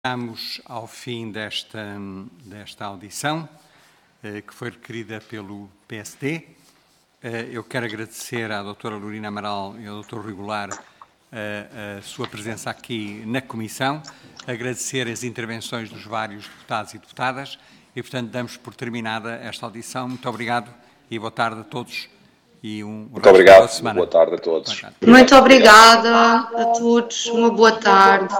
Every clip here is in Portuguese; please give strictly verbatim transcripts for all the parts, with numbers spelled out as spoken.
Chegamos ao fim desta, desta audição, eh, que foi requerida pelo P S D. Eh, eu quero agradecer à doutora Lorina Amaral e ao doutor Rui Goulart eh, a sua presença aqui na Comissão, agradecer as intervenções dos vários deputados e deputadas e, portanto, damos por terminada esta audição. Muito obrigado e boa tarde a todos. E um Muito obrigado, boa, boa tarde a todos. Muito obrigada a todos, uma boa tarde.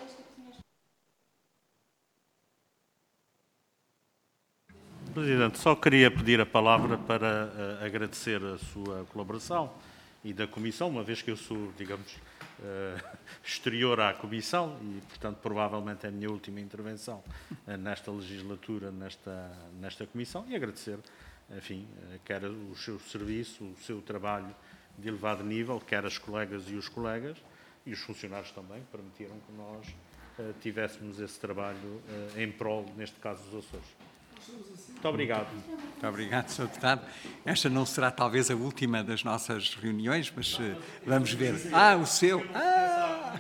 Presidente, só queria pedir a palavra para uh, agradecer a sua colaboração e da Comissão, uma vez que eu sou, digamos, uh, exterior à Comissão e, portanto, provavelmente é a minha última intervenção uh, nesta legislatura, nesta, nesta Comissão, e agradecer, enfim, uh, quer o seu serviço, o seu trabalho de elevado nível, quer as colegas e os colegas, e os funcionários também, que permitiram que nós uh, tivéssemos esse trabalho uh, em prol, neste caso, dos Açores. Muito obrigado. Muito obrigado, senhor Deputado. Esta não será talvez a última das nossas reuniões, mas uh, vamos ver. Ah, o seu. Ah!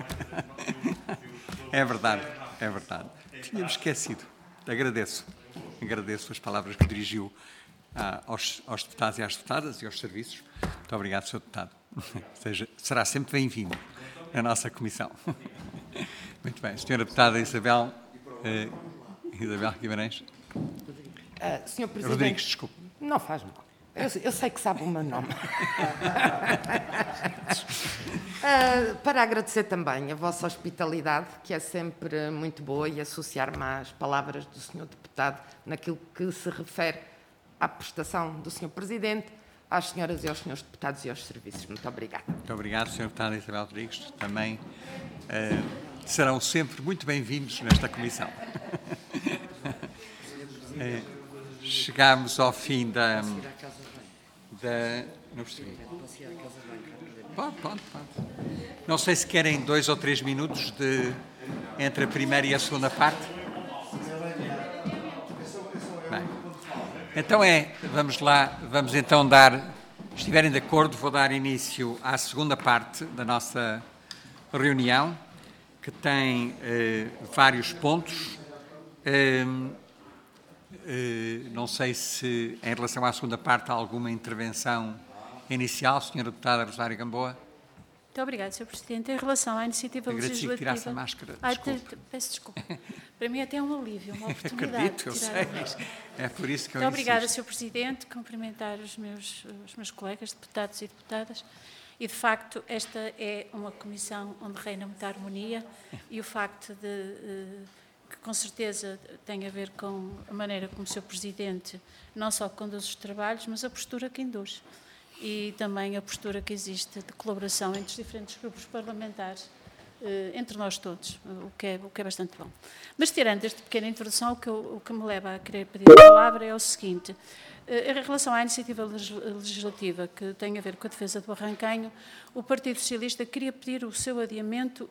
É verdade, é verdade. Tínhamos esquecido. Agradeço. Agradeço as palavras que dirigiu ah, aos, aos deputados e às deputadas e aos serviços. Muito obrigado, senhor Deputado. Seja, será sempre bem-vindo à nossa Comissão. Muito bem. Senhora Deputada Isabel, uh, Isabel Guimarães. Uh, senhor Presidente, Rodrigues, desculpe. Não faz mal. Eu, eu sei que sabe o meu nome. uh, para agradecer também a vossa hospitalidade, que é sempre muito boa, e associar-me às palavras do senhor Deputado naquilo que se refere à prestação do senhor Presidente, às senhoras e aos senhores Deputados e aos serviços. Muito obrigada. Muito obrigado, senhor Deputado Isabel Rodrigues. Também uh, serão sempre muito bem-vindos nesta Comissão. É, chegámos ao fim da, da... Não percebi. Pode, pode, pode. Não sei se querem dois ou três minutos de, entre a primeira e a segunda parte. Bem, então é, vamos lá, vamos então dar, se estiverem de acordo, vou dar início à segunda parte da nossa reunião, que tem eh, vários pontos. Eh, Uh, não sei se, em relação à segunda parte, há alguma intervenção inicial. Senhora Deputada Rosário Gamboa. Muito obrigada, senhor Presidente. Em relação à iniciativa Agradeci legislativa... que tirasse a máscara. Ai, te, te, peço desculpa. Para mim até é um alívio, uma oportunidade. Acredito, eu de sei. A... É por isso que eu Muito obrigada, insisto. senhor Presidente. Cumprimentar os meus, os meus colegas, deputados e deputadas. E, de facto, esta é uma comissão onde reina muita harmonia e o facto de... Uh, que com certeza tem a ver com a maneira como o senhor Presidente não só conduz os trabalhos, mas a postura que induz e também a postura que existe de colaboração entre os diferentes grupos parlamentares, entre nós todos, o que é, o que é bastante bom. Mas, tirando esta pequena introdução, o que, eu, o que me leva a querer pedir a palavra é o seguinte. Em relação à iniciativa legislativa que tem a ver com a defesa do Barrancanho, o Partido Socialista queria pedir o seu adiamento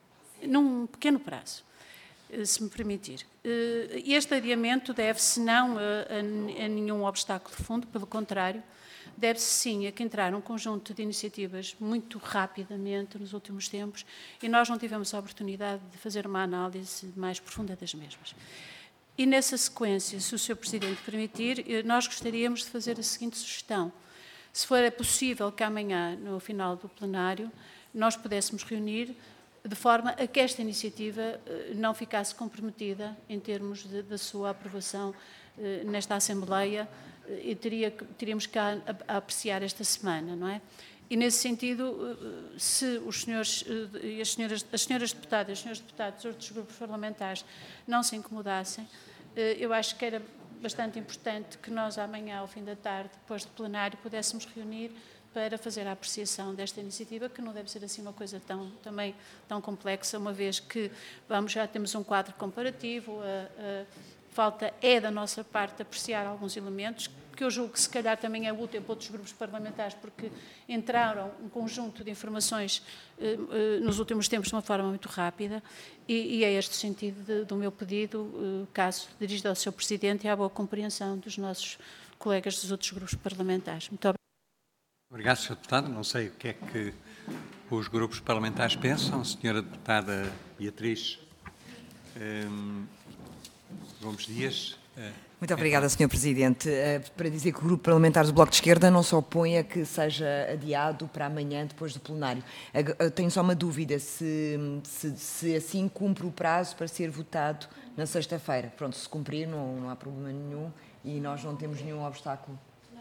num pequeno prazo, se me permitir. Este adiamento deve-se não a, a, a nenhum obstáculo de fundo, pelo contrário, deve-se sim a que entrar um conjunto de iniciativas muito rapidamente nos últimos tempos e nós não tivemos a oportunidade de fazer uma análise mais profunda das mesmas. E nessa sequência, se o senhor Presidente permitir, nós gostaríamos de fazer a seguinte sugestão. Se for possível que amanhã, no final do plenário, nós pudéssemos reunir de forma a que esta iniciativa não ficasse comprometida em termos de, da sua aprovação eh, nesta Assembleia e teria, teríamos que a, a apreciar esta semana, não é? E, nesse sentido, se os senhores e as senhoras, as senhoras deputadas, os senhores deputados dos outros grupos parlamentares não se incomodassem, eh, eu acho que era bastante importante que nós amanhã, ao fim da tarde, depois do plenário, pudéssemos reunir para fazer a apreciação desta iniciativa, que não deve ser assim uma coisa tão, também tão complexa, uma vez que vamos, já temos um quadro comparativo, a, a falta é da nossa parte apreciar alguns elementos, que eu julgo que se calhar também é útil para outros grupos parlamentares, porque entraram um conjunto de informações eh, eh, nos últimos tempos de uma forma muito rápida, e, e é este o sentido de, do meu pedido, eh, caso dirigido ao senhor Presidente e à boa compreensão dos nossos colegas dos outros grupos parlamentares. Muito obrigada. Obrigado, senhor Deputado. Não sei o que é que os grupos parlamentares pensam. Senhora Deputada Beatriz. Um, Gomes Dias. Muito obrigada, senhor Presidente. Para dizer que o Grupo Parlamentar do Bloco de Esquerda não se opõe a que seja adiado para amanhã, depois do plenário. Tenho só uma dúvida, se, se, se assim cumpre o prazo para ser votado na sexta-feira. Pronto, se cumprir não, não há problema nenhum e nós não temos nenhum obstáculo.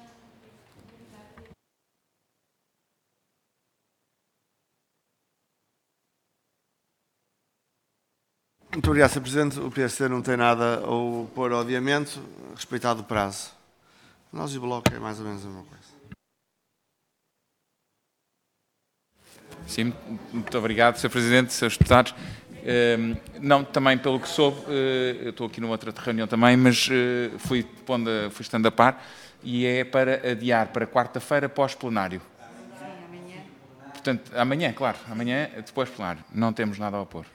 Muito obrigado, senhor Presidente. O P S D não tem nada a opor ao adiamento, respeitado o prazo. Nós e o Bloco é mais ou menos a mesma coisa. Sim, muito obrigado, senhor Presidente, senhores deputados. Uh, não, também pelo que soube, uh, eu estou aqui numa outra reunião também, mas uh, fui, pondo, fui estando a par, e é para adiar para quarta-feira pós-plenário. Sim, amanhã. Portanto, amanhã, claro, amanhã depois plenário. Não temos nada a opor.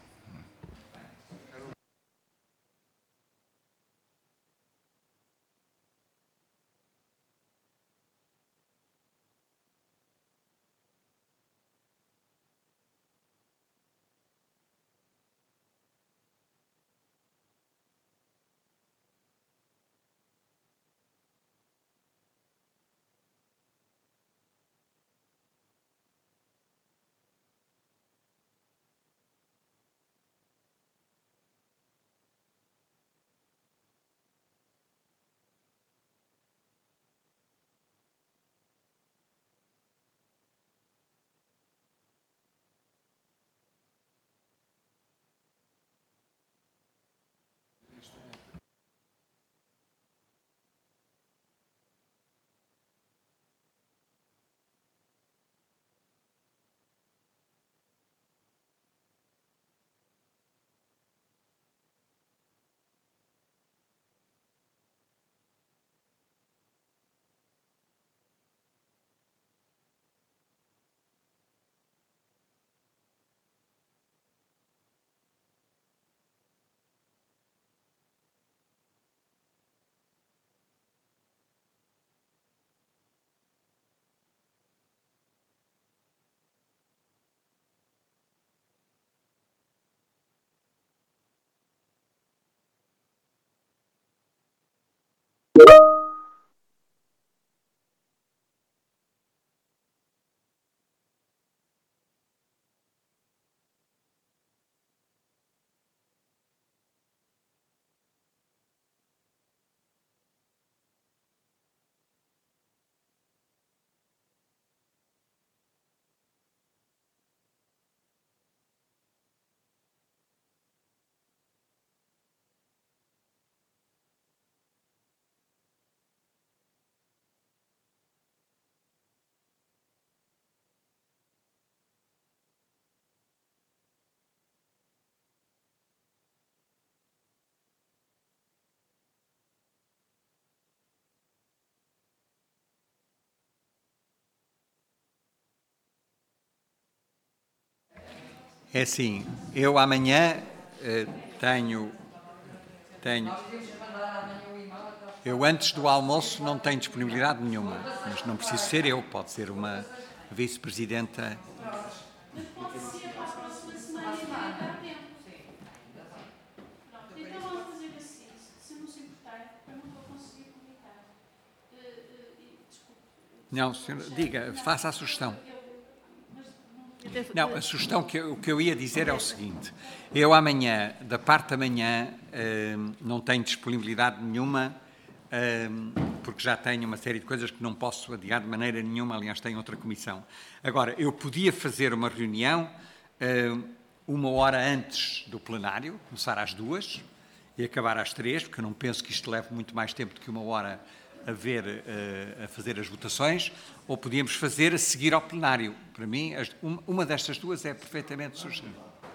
É assim, eu amanhã uh, tenho, tenho... Eu antes do almoço não tenho disponibilidade nenhuma, mas não preciso ser eu, pode ser uma vice-presidenta. Pode ser para a próxima semana e dá tempo. Então vamos fazer assim, se não se importar, eu não vou conseguir comunicar. Desculpe. Não, senhor, diga, faça a sugestão. Não, a sugestão que eu, que eu ia dizer é o seguinte. Eu amanhã, da parte da manhã, uh, não tenho disponibilidade nenhuma, uh, porque já tenho uma série de coisas que não posso adiar de maneira nenhuma, aliás, tenho outra comissão. Agora, eu podia fazer uma reunião uh, uma hora antes do plenário, começar às duas e acabar às três, porque eu não penso que isto leve muito mais tempo do que uma hora a ver, uh, a fazer as votações, ou podíamos fazer a seguir ao plenário. Para mim, as, uma, uma destas duas é perfeitamente sugerida.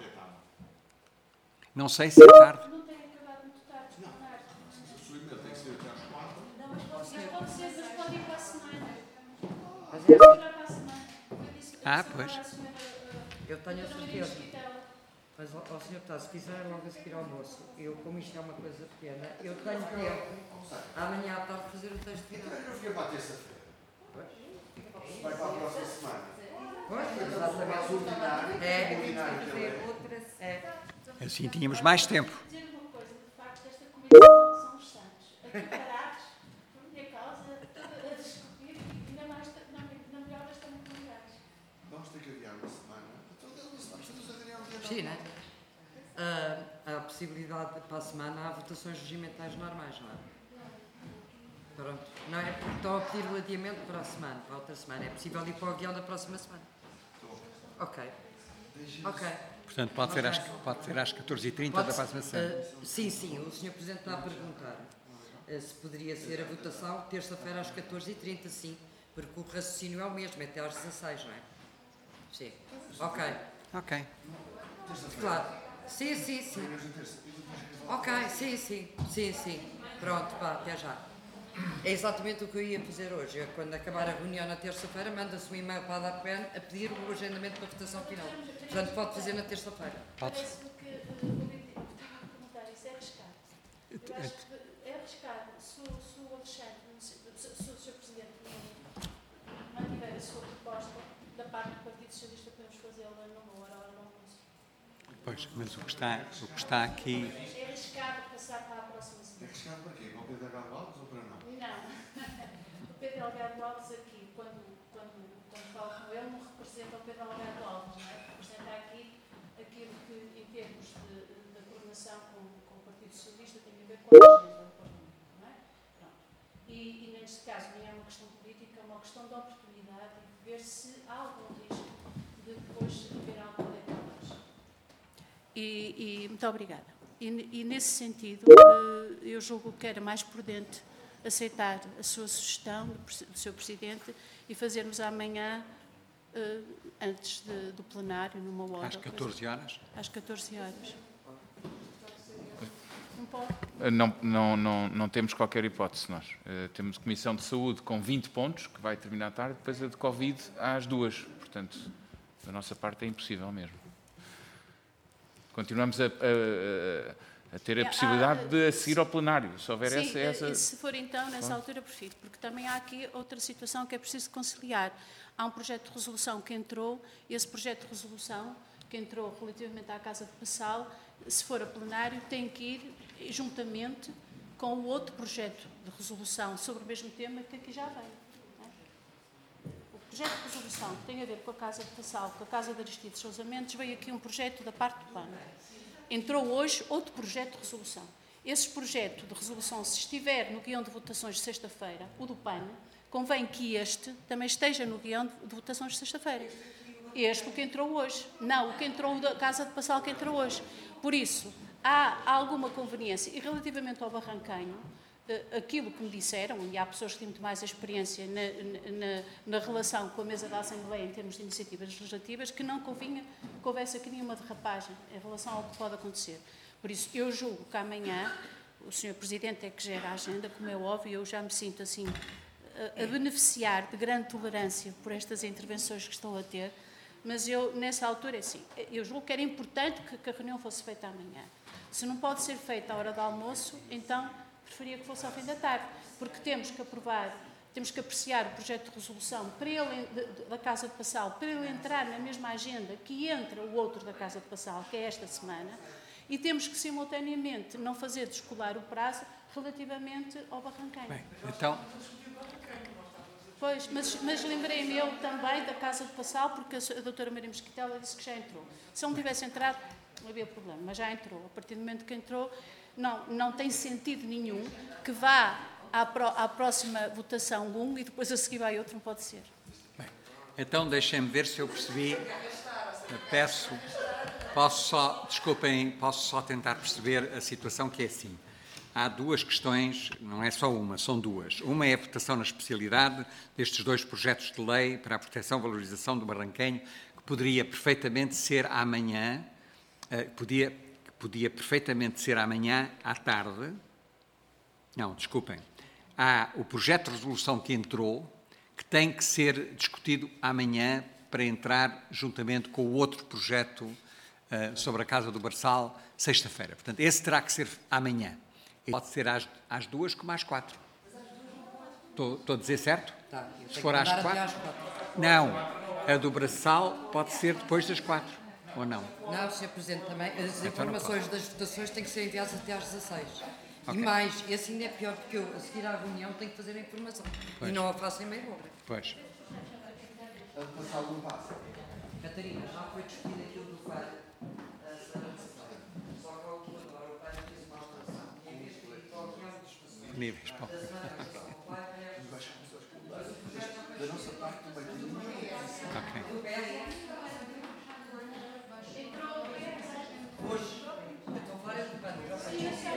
Não sei se é tarde. Não tem acabado muito tarde. Não. O seu e-mail tem que ser até às quatro. Não, mas pode ser, pode ser, mas pode ir para a semana. Pode ir para a semana. Ah, pois. Eu tenho a certeza. Mas, ó, ó, senhor Deputado, se quiser logo a seguir ao almoço, eu, como isto é uma coisa pequena, eu tenho tempo amanhã à tarde fazer o texto final. Eu não fiquei para a terça-feira. Vai para a próxima semana. Pois, exatamente. Ordinário. É, é. Assim tínhamos mais tempo. São os santos. Aqui parados, por minha causa, a discutir, e ainda mais, na melhor das comunidades. Vamos ter que adiar uma semana. Cristina, uh, há a possibilidade de, para a semana, há votações regimentais normais, não é? Pronto. Não é porque estão a pedir o adiamento para a semana, para a outra semana. É possível ir para o guião da próxima semana. Ok. Ok. Portanto, pode ser às, pode ser às catorze e trinta da próxima semana. Uh, sim, sim. O senhor Presidente está a perguntar uh, se poderia ser a votação terça-feira às catorze e trinta, sim. Porque o raciocínio é o mesmo, é até às dezasseis, não é? Sim. Ok. Ok. Claro. Sim, sim, sim. Ok, sim, sim. Sim, sim. Pronto, pá, até já. É exatamente o que eu ia fazer hoje. Eu, quando acabar a reunião na terça-feira, manda-se um e-mail para a DAPEN a pedir o agendamento para a votação final. Portanto, pode fazer na terça-feira. Pode. Parece que perguntar isso é arriscado. Eu acho que é arriscado. Se o Alexandre, se o senhor Presidente não mantiver a sua proposta da parte do Partido Socialista, podemos fazê-la numa hora, hora do almoço. Pois, mas o que está, o que está aqui... É arriscado passar para a próxima semana. É arriscado para quê? Para o Pedro Delgado Alves ou para não? Não. O Pedro Delgado Alves aqui, quando, quando, quando falo com ele, não representa o Pedro Delgado Alves, não é? Representa aqui aquilo que, em termos de, de coordenação com, com o Partido Socialista, tem a ver com a agenda do Parlamento, não é? Pronto. E, e neste caso, nem é uma questão política, é uma questão de oportunidade e de ver se há algum risco de depois haver alguma declaração. E, e muito obrigada. E, e nesse sentido, eu julgo que era mais prudente aceitar a sua sugestão do seu Presidente e fazermos amanhã, antes de, do plenário, numa hora. Às catorze horas? Às catorze horas. Não pode? Não, não, não, não temos qualquer hipótese, nós. Uh, temos Comissão de Saúde com vinte pontos, que vai terminar tarde, depois a de Covid às duas. Portanto, da nossa parte é impossível mesmo. Continuamos a, a, a ter a possibilidade de seguir ao plenário, se houver Sim, essa, essa... se for então, nessa altura, prefiro, porque também há aqui outra situação que é preciso conciliar. Há um projeto de resolução que entrou, e esse projeto de resolução que entrou relativamente à Casa de Passal, se for a plenário, tem que ir juntamente com o outro projeto de resolução sobre o mesmo tema que aqui já veio. O projeto de resolução que tem a ver com a Casa de Passal, com a Casa de Aristides Sousa Mendes, veio aqui um projeto da parte do P A N. Entrou hoje outro projeto de resolução. Esse projeto de resolução, se estiver no guião de votações de sexta-feira, o do P A N, convém que este também esteja no guião de votações de sexta-feira. Este, o que entrou hoje. Não, o que entrou da Casa de Passal, que entrou hoje. Por isso, há alguma conveniência. E relativamente ao Barranquenho, aquilo que me disseram, e há pessoas que têm muito mais experiência na, na, na relação com a mesa da Assembleia em termos de iniciativas legislativas, que não convinha que houvesse aqui nenhuma derrapagem em relação ao que pode acontecer. Por isso, eu julgo que amanhã, o senhor Presidente é que gera a agenda, como é óbvio, eu já me sinto assim a, a beneficiar de grande tolerância por estas intervenções que estou a ter, mas eu, nessa altura, assim, eu julgo que era importante que, que a reunião fosse feita amanhã. Se não pode ser feita à hora do almoço, então preferia que fosse ao fim da tarde, porque temos que aprovar, temos que apreciar o projeto de resolução para ele, de, de, da Casa de Passal, para ele entrar na mesma agenda que entra o outro da Casa de Passal, que é esta semana, e temos que, simultaneamente, não fazer descolar o prazo relativamente ao Barranquenho. Bem, então... Pois, mas, mas lembrei-me eu também da Casa de Passal, porque a doutora Maria Mosquitela disse que já entrou. Se ele não tivesse entrado, não havia problema, mas já entrou. A partir do momento que entrou, não, não tem sentido nenhum que vá à, pro, à próxima votação um e depois a seguir vai outro, não pode ser. Bem, então deixem-me ver se eu percebi. Eu peço, posso só, desculpem, posso só tentar perceber a situação que é assim. Há duas questões, não é só uma, são duas. Uma é a votação na especialidade destes dois projetos de lei para a proteção e valorização do Barranquenho, que poderia perfeitamente ser amanhã, uh, podia, podia perfeitamente ser amanhã à tarde. Não, desculpem. Há o projeto de resolução que entrou, que tem que ser discutido amanhã para entrar juntamente com o outro projeto uh, sobre a Casa do Barçal, sexta-feira. Portanto, esse terá que ser amanhã. Pode ser às, às duas como às quatro. Estou, estou a dizer certo? Tá, Se que for às quatro? às quatro. Não, a do Braçal pode ser depois das quatro, ou não? Não, senhor Presidente, também as Então informações das votações têm que ser enviadas até às dezasseis. Okay. E mais, esse ainda é pior, porque eu, a seguir à reunião, tenho que fazer a informação. Pois. E não a faço em meia hora. Pois. Catarina, já foi discutido aquilo do pai. Só que ao que agora o pai fez uma alteração. E em vez de ir para o que níveis, pá. Da nossa parte também tem uma. Ok. Hoje, então várias demandas.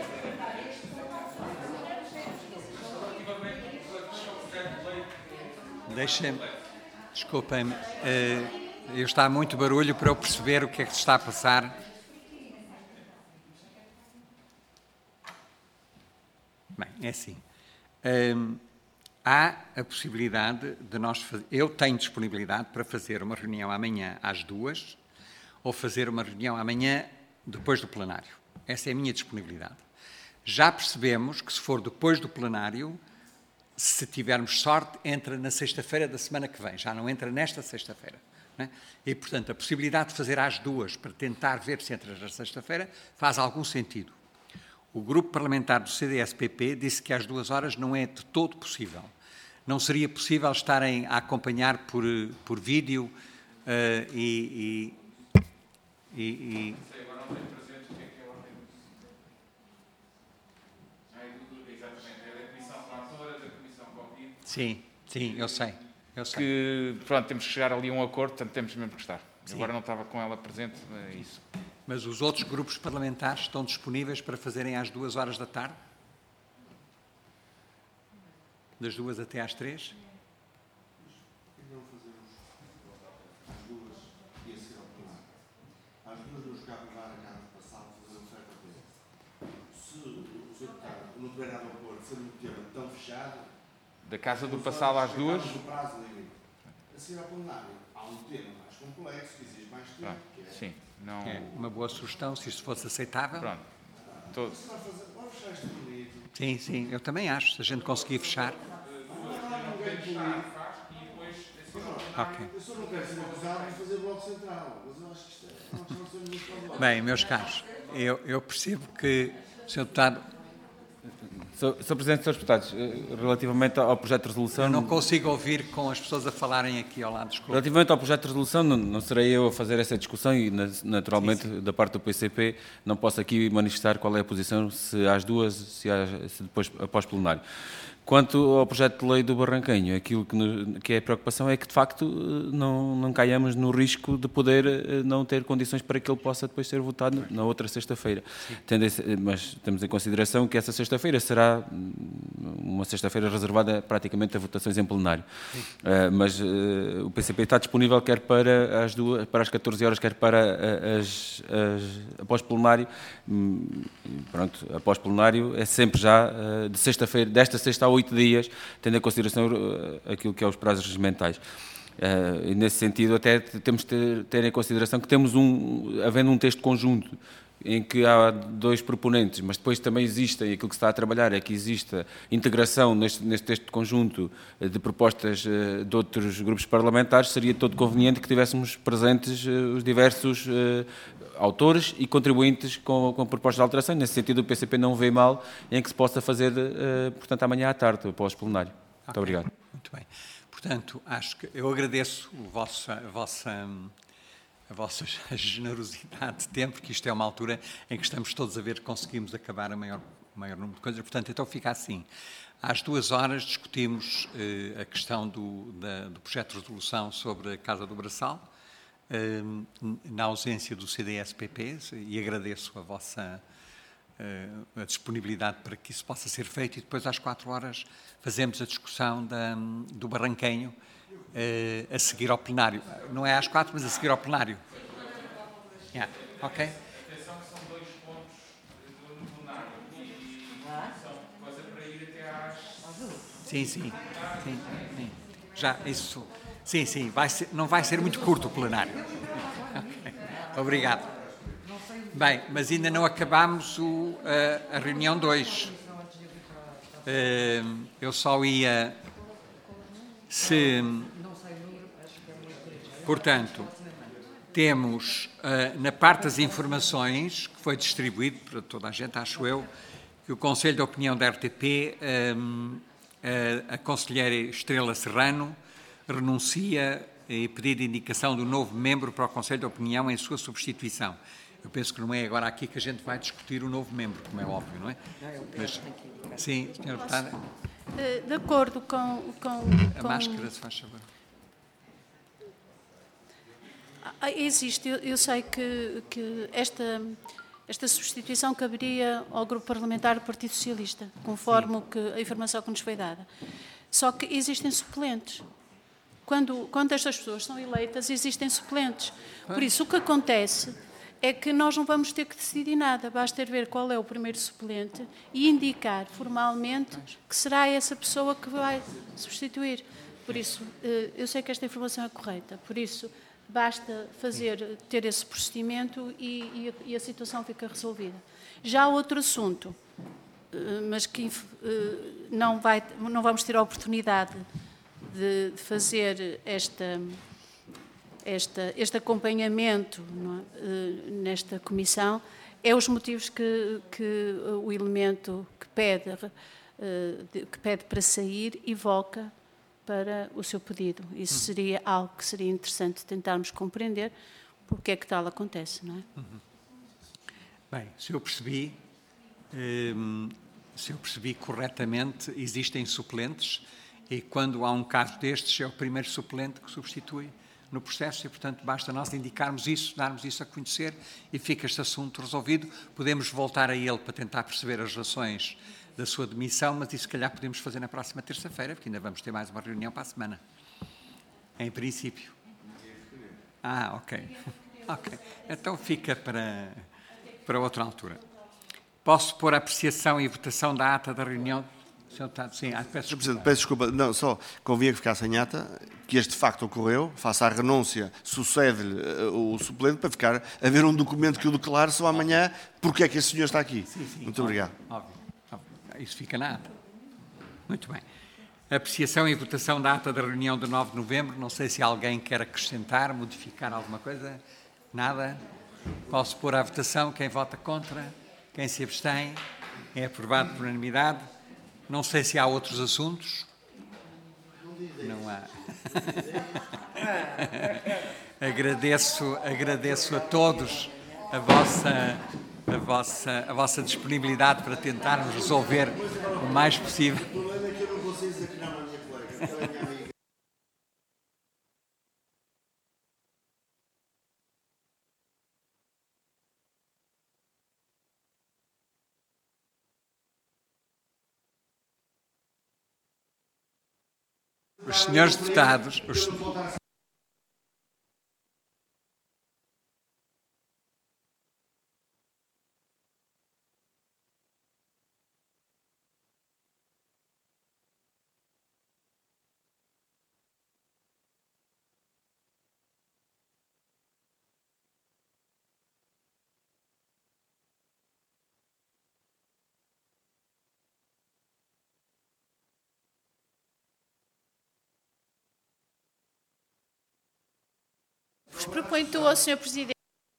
Deixem-me, desculpem-me, uh, está muito barulho para eu perceber o que é que se está a passar. Bem, é assim. Um, há a possibilidade de nós fazer... Eu tenho disponibilidade para fazer uma reunião amanhã às duas ou fazer uma reunião amanhã depois do plenário. Essa é a minha disponibilidade. Já percebemos que se for depois do plenário, se tivermos sorte, entra na sexta-feira da semana que vem. Já não entra nesta sexta-feira. Né? E, portanto, a possibilidade de fazer às duas para tentar ver se entra na sexta-feira faz algum sentido. O grupo parlamentar do C D S P P disse que às duas horas não é de todo possível. Não seria possível estarem a acompanhar por, por vídeo uh, e... e, e, e... Sim, sim, eu sei. Eu sei. Que, pronto, temos que chegar ali a um acordo, portanto temos mesmo que estar. Sim. Agora não estava com ela presente, é isso. Mas os outros grupos parlamentares estão disponíveis para fazerem às duas horas da tarde? Das duas até às três? Não fazemos às duas e a seguir ao plenário. Às duas não chegar a levar a casa passado fazer oferta a preço. Se o senhor deputado não tiver nada a pôr, sendo um tema tão fechado... Da casa do passado às duas? Do prazo limite. A seguir ao plenário há um tema mais complexo, que exige mais tempo. Pronto, que é... Sim. Não... É uma boa sugestão, se isto fosse aceitável. Pronto. Todo... Vamos fechar este bonito. Sim, sim, eu também acho. Se a gente conseguir fechar. Ok. Eu só não quero ser acusado de fazer bloco central, mas eu acho que isto é uma questão de muito problema. Bem, meus caros, eu, eu percebo que o senhor Deputado... senhor Presidente, senhores Deputados, relativamente ao projeto de resolução... Eu não consigo ouvir com as pessoas a falarem aqui ao lado. Desculpa. Relativamente ao projeto de resolução, não, não serei eu a fazer essa discussão e, naturalmente, sim, sim. Da parte do P C P, não posso aqui manifestar qual é a posição, se às duas, se, às, se depois, após plenário. Quanto ao projeto de lei do Barranquenho, aquilo que, no, que é a preocupação é que, de facto, não, não caiamos no risco de poder não ter condições para que ele possa depois ser votado na outra sexta-feira. Mas temos em consideração que essa sexta-feira será uma sexta-feira reservada praticamente a votações em plenário. Uh, mas uh, o P C P está disponível quer para as, duas, para as catorze horas, quer para as, as após plenário. Pronto, após plenário é sempre já uh, de sexta-feira, desta sexta a oito dias, tendo em consideração uh, aquilo que é os prazos regimentais. Uh, e nesse sentido, até temos de ter, ter em consideração que temos um, havendo um texto conjunto em que há dois proponentes, mas depois também existe, e aquilo que se está a trabalhar é que exista integração neste, neste texto conjunto de propostas uh, de outros grupos parlamentares, seria todo conveniente que tivéssemos presentes uh, os diversos uh, autores e contribuintes com, com propostas de alteração. Nesse sentido, o P C P não vê mal em que se possa fazer, uh, portanto, amanhã à tarde, após o plenário. Okay. Muito obrigado. Muito bem. Portanto, acho que eu agradeço a vossa, a vossa, a vossa generosidade de tempo, porque isto é uma altura em que estamos todos a ver que conseguimos acabar a maior, o maior número de coisas. Portanto, então fica assim. Às duas horas discutimos uh, a questão do, da, do projeto de resolução sobre a Casa do Braçal, uh, na ausência do C D S P P, e agradeço a vossa uh, a disponibilidade para que isso possa ser feito, e depois às quatro horas fazemos a discussão da, do Barranquenho uh, a seguir ao plenário. Não é às quatro, mas a seguir ao plenário. Yeah. Ok? Sim, sim, sim, sim. Já, isso, sim, sim, vai ser, não vai ser muito curto o plenário. Okay. Obrigado. Bem, mas ainda não acabámos o, a, a reunião dois. Uh, eu só ia, se, portanto, temos uh, na parte das informações, que foi distribuído para toda a gente, acho eu, que o Conselho de Opinião da R T P, um, a, a conselheira Estrela Serrano, renuncia e pedido de indicação do novo membro para o Conselho de Opinião em sua substituição. Eu penso que não é agora aqui que a gente vai discutir o novo membro, como é óbvio, não é? Mas, sim, senhora Deputada. De acordo com... com a com... máscara, se faz favor. Existe, eu, eu sei que, que esta, esta substituição caberia ao Grupo Parlamentar do Partido Socialista, conforme o que, a informação que nos foi dada. Só que existem suplentes. Quando, quando estas pessoas são eleitas, existem suplentes. Por isso, o que acontece é que nós não vamos ter que decidir nada. Basta ver qual é o primeiro suplente e indicar formalmente que será essa pessoa que vai substituir. Por isso, eu sei que esta informação é correta. Por isso, basta fazer, ter esse procedimento e, e, a, e a situação fica resolvida. Já outro assunto, mas que não, vai, não vamos ter a oportunidade de fazer esta, esta, este acompanhamento não é, nesta comissão, é os motivos que, que o elemento que pede, que pede para sair evoca para o seu pedido. Isso seria algo que seria interessante tentarmos compreender porque é que tal acontece, não é? Uhum. Bem, se eu percebi, hum, se eu percebi corretamente, existem suplentes e quando há um caso destes é o primeiro suplente que substitui no processo e, portanto, basta nós indicarmos isso, darmos isso a conhecer e fica este assunto resolvido. Podemos voltar a ele para tentar perceber as razões da sua demissão, mas isso, se calhar, podemos fazer na próxima terça-feira, porque ainda vamos ter mais uma reunião para a semana. Em princípio. Ah, ok. Ok. Então fica para, para outra altura. Posso pôr a apreciação e votação da ata da reunião? senhor Deputado, sim. Ah, peço desculpa. Peço desculpa. Não, só convinha que ficasse em ata que este facto ocorreu, face à renúncia, sucede-lhe uh, o suplente para ficar a ver um documento que o declare só amanhã porque é que esse senhor está aqui. Sim, sim. Muito obrigado. Óbvio, óbvio. Isso fica na ata. Muito bem. Apreciação e votação da ata da reunião de nove de novembro. Não sei se alguém quer acrescentar, modificar alguma coisa. Nada. Posso pôr à votação. Quem vota contra? Quem se abstém? É aprovado por unanimidade. Não sei se há outros assuntos. Não há. agradeço, agradeço a todos a vossa, a, vossa, a vossa disponibilidade para tentarmos resolver o mais possível. O problema é que eu não consigo dizer que não à minha colega, porque ela é minha amiga. Os senhores deputados... Os... Proponho ao senhor Presidente.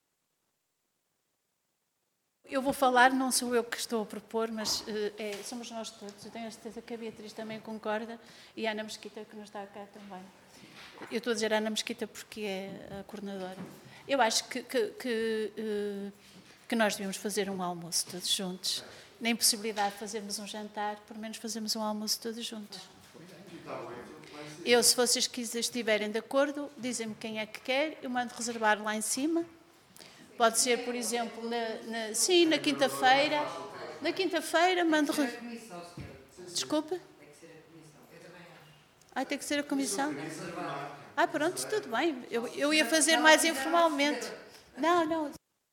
Eu vou falar, não sou eu que estou a propor, mas é, somos nós todos. Eu tenho a certeza que a Beatriz também concorda e a Ana Mesquita, que não está cá também. Eu estou a dizer a Ana Mesquita porque é a coordenadora. Eu acho que, que, que, que nós devíamos fazer um almoço todos juntos. Na impossibilidade de fazermos um jantar, pelo menos fazermos um almoço todos juntos. Eu, se vocês estiverem de acordo, dizem-me quem é que quer, eu mando reservar lá em cima. Pode ser, por exemplo, na, na, sim, na quinta-feira. Na quinta-feira, mando... Re... Desculpa? Ah, tem que ser a comissão? Ah, pronto, tudo bem. Eu, eu ia fazer mais informalmente. Não, não...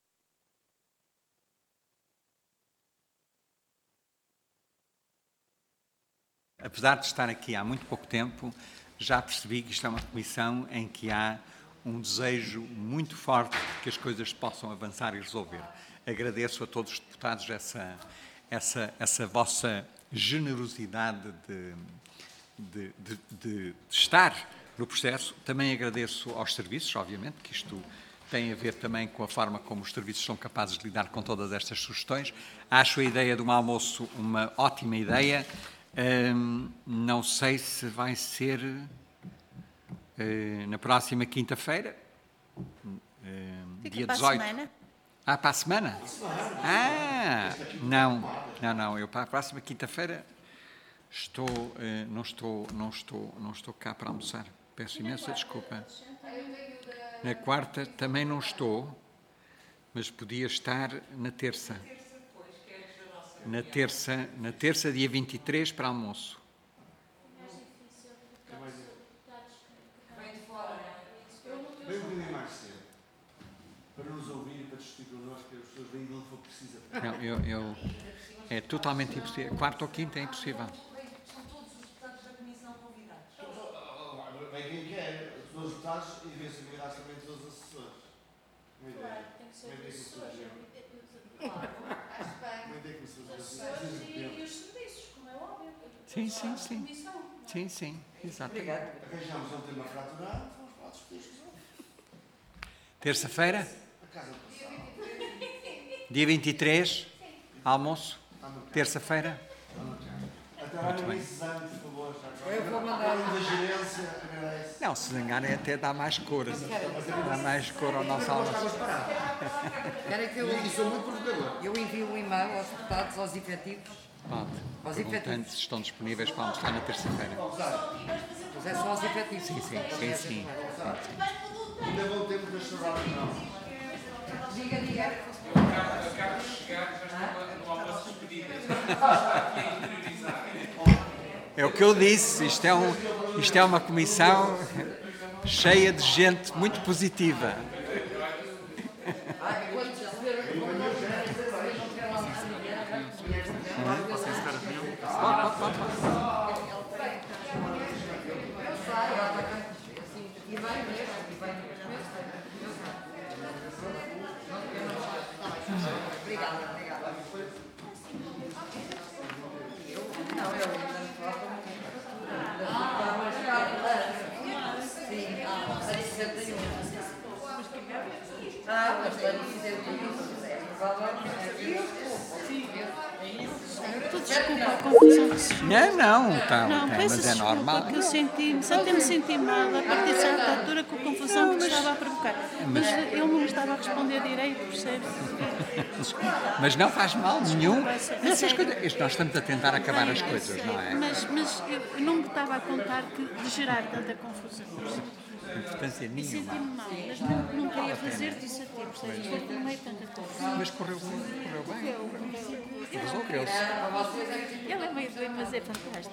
Apesar de estar aqui há muito pouco tempo, já percebi que isto é uma comissão em que há um desejo muito forte de que as coisas possam avançar e resolver. Agradeço a todos os deputados essa, essa, essa vossa generosidade de, de, de, de estar no processo. Também agradeço aos serviços, obviamente, que isto tem a ver também com a forma como os serviços são capazes de lidar com todas estas sugestões. Acho a ideia de um almoço uma ótima ideia. Hum, não sei se vai ser uh, na próxima quinta-feira, uh, dia dezoito. Semana. Ah, para a semana? Ah, não, não, não. Eu para a próxima quinta-feira estou, uh, não estou, não estou, não estou cá para almoçar. Peço imensa desculpa. Na quarta também não estou, mas podia estar na terça. Na terça, na terça, dia vinte e três, para almoço. Vem um bocadinho mais cedo, para nos ouvir e para discutir connosco, que as pessoas vêm de onde for preciso. Não, eu, eu, é totalmente impossível. Quarta ou quinta é impossível. São todos os deputados da Comissão convidados. Vem quem quer, todos os deputados e devem ser convidados também todos os assessores. Claro, tem que ser os assessores. E os serviços, como é óbvio. Sim, sim, sim. Sim, sim, exatamente. Arranjamos um tema fraturado, vamos para discutir. Terça-feira? Dia vinte e três, almoço. Terça-feira? Até lá no exame, por favor. Eu vou mandar da gerência, agradece. Não, se zangar é até dá mais cor. Dá mais cor ao nosso almoço. Querem que eu, eu envio um e-mail aos deputados, aos efetivos? Pode. Aos Perguntando se estão disponíveis para almoçar na terça-feira. Mas é só aos efetivos? Sim, sim, sim, sim. Ainda vão ter muitas saudades, não. Diga, diga. Acabo de chegar, já estou no almoço despedido. É o que eu disse, isto é, um, isto é uma comissão cheia de gente muito positiva. Obrigada, obrigada. Não, eu ainda não falo. Sim, a sessenta e um. Ah, mas tem sessenta e um. Desculpa a confusão que se fez. Não, não, tá, Não, tá, peço mas é desculpa, normal. que eu senti-me, até me senti mal a partir de certa altura com a confusão que estava a provocar. Mas ele não me estava a responder direito, percebe? Mas não faz mal nenhum. Essas coisas, isto, nós estamos a tentar acabar as coisas, não é? Mas, mas eu não me estava a contar que de gerar tanta confusão. Importância nenhuma. Senti-me mal, mas não, não queria fazer disso a ti, percebes? Estou por meio de tanta coisa. Mas correu bem, correu bem. Resolveu-se. Resolveu-se. Ele é meio doido, mas é fantástico.